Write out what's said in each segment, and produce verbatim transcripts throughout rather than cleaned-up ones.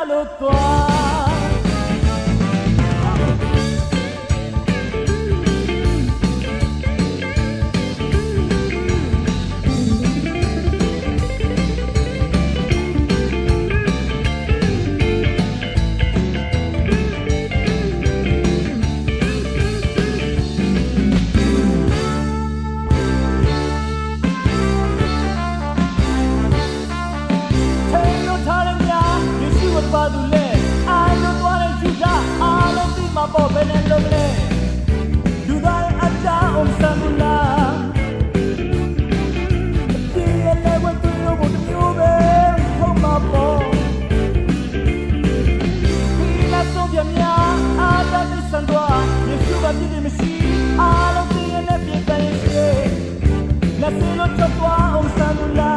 လို့သွားပါသူလဲအာလုံးသွားတဲ့ယူတာအားလုံးဒီမှာပေါ်ပဲနဲ့လုံးလဲလူသားရဲ့အတားအောင်စမ်းလာဒီလေဝတ်သူတို့ဘုံမျိုးပဲဟုတ်မှာပေါ့ဒီလာဆုံးပြများအားတတ်စံသွားယေရှုကပြည့်တယ်မရှိအားလုံးဒီရဲ့နဲ့ပြည့်တယ်ရှိလက်စလို့ချသွားအောင်စမ်းလာ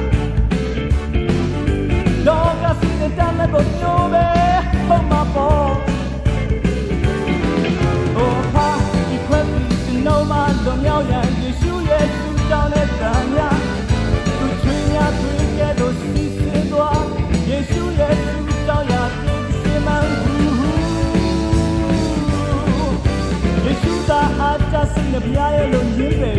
တော့ကစီတဲ့တမ်းမဲ့ဘုံမျိုးပဲဟုတ်မှာပေါ့ဟိုဟာဒီခွက်ပြီးနှုံးမလုံးမြောက်ရန်ယေရှုရဲ့သူတောင်းတဲ့တန်မြသူချွေညာချွေကဲလို့စီစဉ်သွားယေရှုရဲ့သူတောင်းရတဲ့ရှင်မန်ယေရှုသာအားကြစိတ်နဲ့ဘုရားရဲ့လုံရင်းပဲ